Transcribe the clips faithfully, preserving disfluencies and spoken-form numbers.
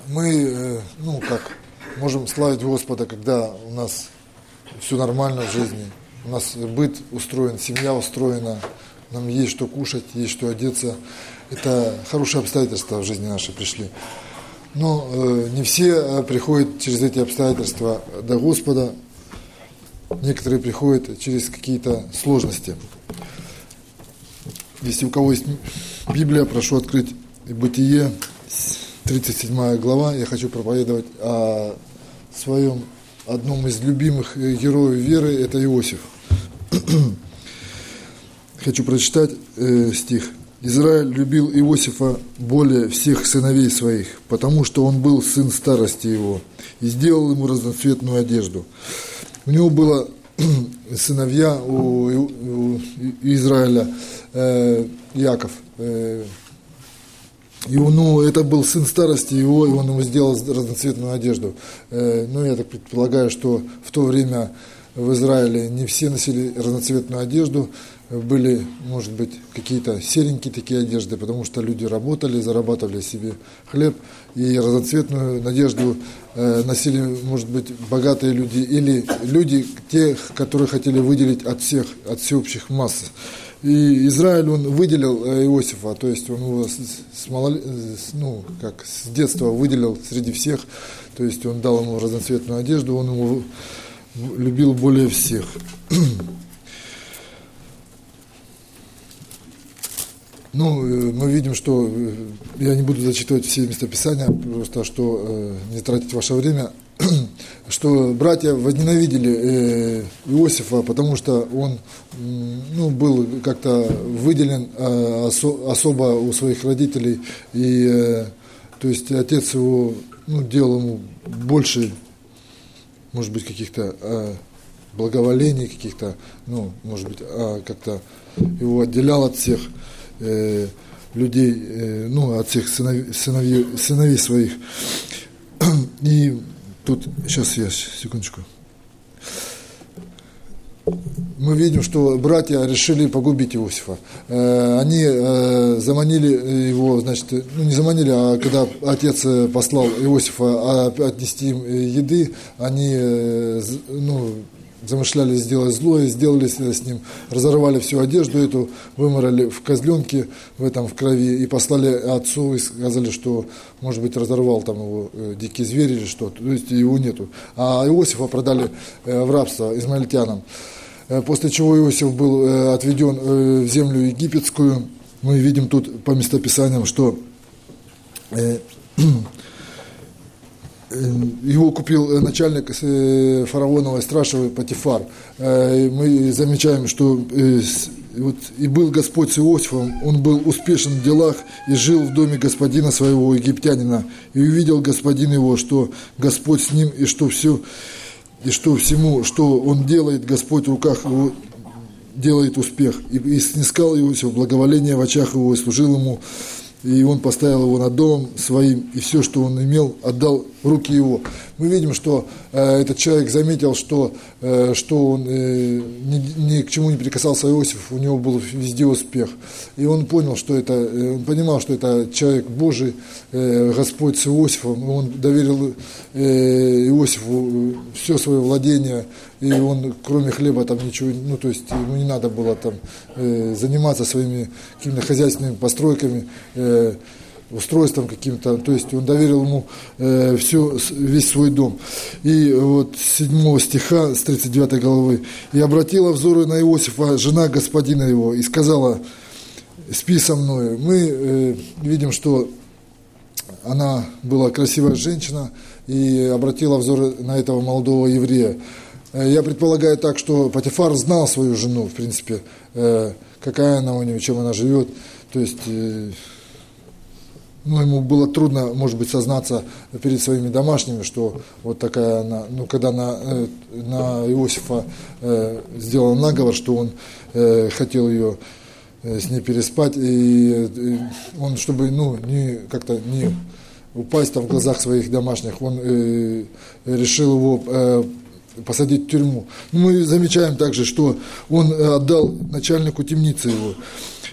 мы, ну, как, можем славить Господа, когда у нас все нормально в жизни, у нас быт устроен, семья устроена, нам есть что кушать, есть что одеться. Это хорошие обстоятельства в жизни нашей пришли. Но э, не все приходят через эти обстоятельства до Господа, некоторые приходят через какие-то сложности. Если у кого есть Библия, прошу открыть Бытие, тридцать седьмая глава. Я хочу проповедовать о своем одном из любимых героев веры, это Иосиф. Хочу прочитать э, стих. «Израиль любил Иосифа более всех сыновей своих, потому что он был сын старости его, и сделал ему разноцветную одежду». У него было сыновья у, у Израиля, э, Иаков. Э, и, ну, это был сын старости его, и он ему сделал разноцветную одежду. Э, ну, я так предполагаю, что в то время в Израиле не все носили разноцветную одежду, были, может быть, какие-то серенькие такие одежды, потому что люди работали, зарабатывали себе хлеб, и разноцветную одежду э, носили, может быть, богатые люди или люди, те, которые хотели выделить от всех, от всеобщих масс. И Израиль, он выделил Иосифа, то есть он его с, с, малол... ну, как, с детства выделил среди всех, то есть он дал ему разноцветную одежду, он его любил более всех. Ну, мы видим, что, я не буду зачитывать все местописания, просто что э, не тратить ваше время, что братья возненавидели э, Иосифа, потому что он, ну, был как-то выделен э, осо- особо у своих родителей, и, э, то есть, отец его, ну, делал ему больше, может быть, каких-то э, благоволений, каких-то, ну, может быть, э, как-то его отделял от всех э, людей, э, ну, от всех сыновей, сыновей, сыновей своих. И тут, сейчас я, секундочку. Мы видим, что братья решили погубить Иосифа. Они заманили его, значит, ну не заманили, а когда отец послал Иосифа отнести им еды, они, ну, замышляли сделать зло и сделали с ним, разорвали всю одежду эту, выморали в козленке, в этом, в крови, и послали отцу и сказали, что, может быть, разорвал там его дикий зверь или что-то, то есть его нету. А Иосифа продали в рабство измаильтянам. После чего Иосиф был отведен в землю египетскую. Мы видим тут по местописаниям, что его купил начальник фараоновой стражи Потифар. Мы замечаем, что вот, и был Господь с Иосифом, он был успешен в делах и жил в доме господина своего египтянина. И увидел господин его, что Господь с ним, и что все, и что всему, что он делает, Господь в руках его делает успех. И, и снискал Иосиф благоволение в очах его, и служил ему. И он поставил его над домом своим, и все, что он имел, отдал в руки его. Мы видим, что э, этот человек заметил, что, э, что он э, ни, ни к чему не прикасался Иосиф, у него был везде успех. И он понял, что это, э, он понимал, что это человек Божий, э, Господь с Иосифом. И он доверил э, Иосифу все свое владение, и он, кроме хлеба, там ничего, ну, то есть ему не надо было там э, заниматься своими какими-то хозяйственными постройками, э, устройством каким-то, то есть он доверил ему э, все, весь свой дом. И вот с седьмого стиха, с тридцать девятой главы: «И обратила взоры на Иосифа жена господина его, и сказала: спи со мною». Мы э, видим, что она была красивая женщина, и обратила взоры на этого молодого еврея. Я предполагаю так, что Потифар знал свою жену, в принципе, э, какая она у него, чем она живет. То есть, э, ну, ему было трудно, может быть, сознаться перед своими домашними, что вот такая она, ну, когда на, э, на Иосифа э, сделал наговор, что он э, хотел ее э, с ней переспать, и э, он, чтобы, ну, не, как-то не упасть там в глазах своих домашних, он э, решил его э, посадить в тюрьму. Мы замечаем также, что он отдал начальнику темницы его.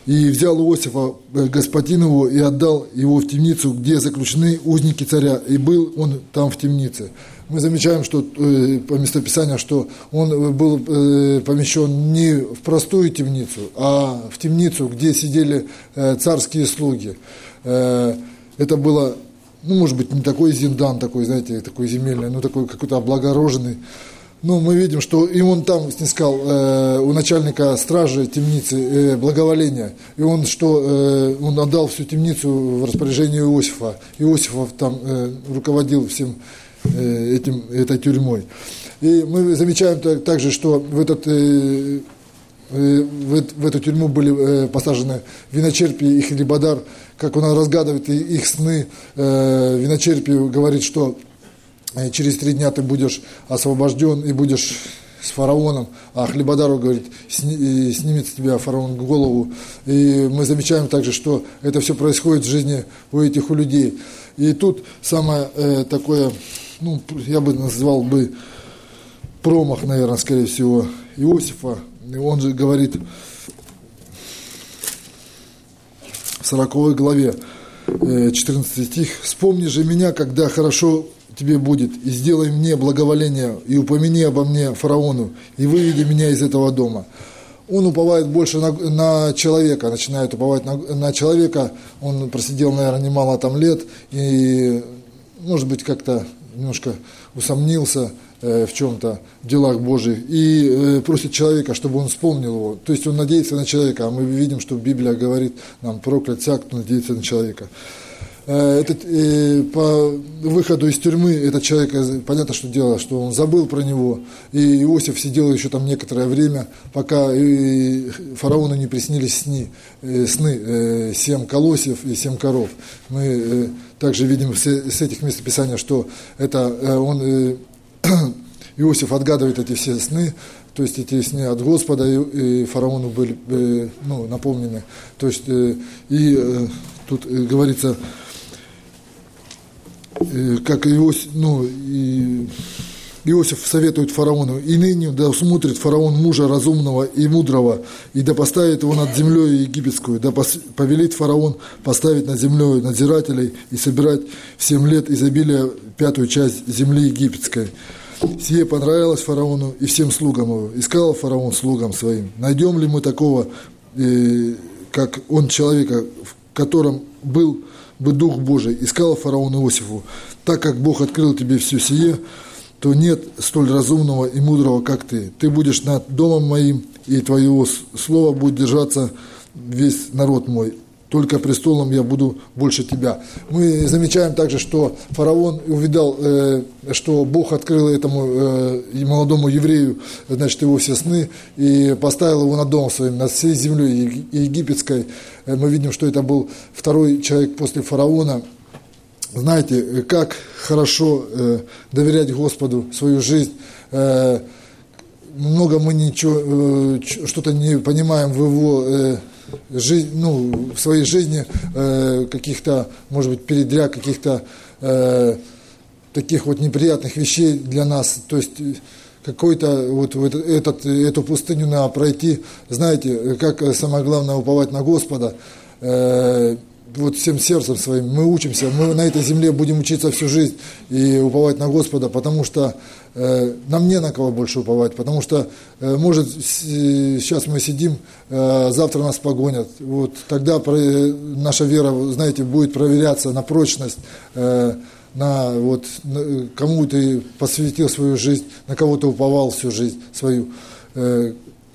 И взял Иосифа господин его и отдал его в темницу, где заключены узники царя, и был он там в темнице. Мы замечаем, что по местописанию, что он был помещен не в простую темницу, а в темницу, где сидели царские слуги. Это было, ну, может быть, не такой зиндан, такой, знаете, такой земельный, но такой какой-то облагороженный. Ну, мы видим, что и он там снискал э, у начальника стражи темницы э, благоволение, и он что, э, он отдал всю темницу в распоряжение Иосифа. Иосифов там э, руководил всем э, этим, этой тюрьмой. И мы замечаем так, также, что в, этот, э, э, в, в эту тюрьму были э, посажены виночерпий и хлебодар, как он разгадывает их сны. Э, виночерпий говорит, что через три дня ты будешь освобожден и будешь с фараоном, а хлебодару говорит, снимет с тебя фараон голову. И мы замечаем также, что это все происходит в жизни у этих у людей. И тут самое э, такое, ну, я бы назвал бы промах, наверное, скорее всего, Иосифа. И он же говорит в сороковой главе, э, четырнадцатый стих: «Вспомни же меня, когда хорошо тебе будет, и сделай мне благоволение, и упомяни обо мне фараону, и выведи меня из этого дома». Он уповает больше на, на человека, начинает уповать на, на человека. Он просидел, наверное, немало там лет, и, может быть, как-то немножко усомнился э, в чем-то, в делах Божьих, и э, просит человека, чтобы он вспомнил его. То есть он надеется на человека, а мы видим, что Библия говорит нам: проклят всяк, кто надеется на человека. Этот, э, по выходу из тюрьмы этот человек, понятно, что дело, что он забыл про него, и Иосиф сидел еще там некоторое время, пока э, фараону не приснились сны, э, сны э, семь колосьев и семь коров. Мы э, также видим с, с этих местописаний, что это э, он, э, Иосиф отгадывает эти все сны, то есть эти сны от Господа, и, и фараону были э, ну, напомнены. То есть э, и э, тут э, говорится, как Иосиф, ну, и Иосиф советует фараону: «И ныне да усмотрит фараон мужа разумного и мудрого, и да поставит его над землей египетскую, да повелит фараон поставить над землей надзирателей и собирать в семь лет изобилия пятую часть земли египетской». Сие понравилось фараону и всем слугам его. И сказал фараон слугам своим: «Найдем ли мы такого, э, как он, человека, в котором был бы Дух Божий?» И сказал фараон Иосифу: «Так как Бог открыл тебе все сие, то нет столь разумного и мудрого, как ты. Ты будешь над домом моим, и твоего слова будет держаться весь народ мой. Только престолом я буду больше тебя». Мы замечаем также, что фараон увидал, э, что Бог открыл этому э, молодому еврею, значит, его все сны, и поставил его над домом своим, над всей землей египетской. Э, мы видим, что это был второй человек после фараона. Знаете, как хорошо э, доверять Господу свою жизнь. Э, много мы ничего, э, что-то не понимаем в его э, жизни, ну, в своей жизни, э, каких-то, может быть, передряг, каких-то э, таких вот неприятных вещей для нас. То есть какой-то вот этот, эту пустыню надо пройти. Знаете, как самое главное уповать на Господа. Э, вот всем сердцем своим мы учимся, мы на этой земле будем учиться всю жизнь и уповать на Господа, потому что э, нам не на кого больше уповать, потому что, э, может, с, сейчас мы сидим, э, завтра нас погонят, вот тогда про, э, наша вера, знаете, будет проверяться на прочность, э, на вот на, кому ты посвятил свою жизнь, на кого ты уповал всю жизнь свою. Э,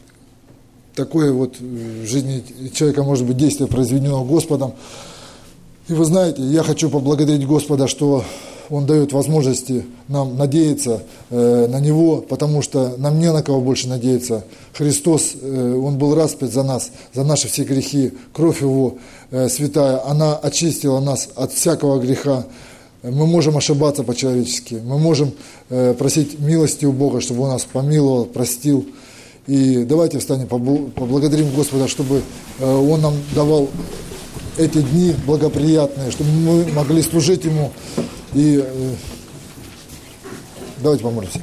такое вот в жизни человека может быть действие, произведено Господом. И вы знаете, я хочу поблагодарить Господа, что Он дает возможности нам надеяться э, на Него, потому что нам не на кого больше надеяться. Христос, э, Он был распят за нас, за наши все грехи. Кровь Его э, святая, она очистила нас от всякого греха. Мы можем ошибаться по-человечески, мы можем э, просить милости у Бога, чтобы Он нас помиловал, простил. И давайте встанем, поблагодарим Господа, чтобы э, Он нам давал эти дни благоприятные, чтобы мы могли служить Ему. И э, давайте помолимся.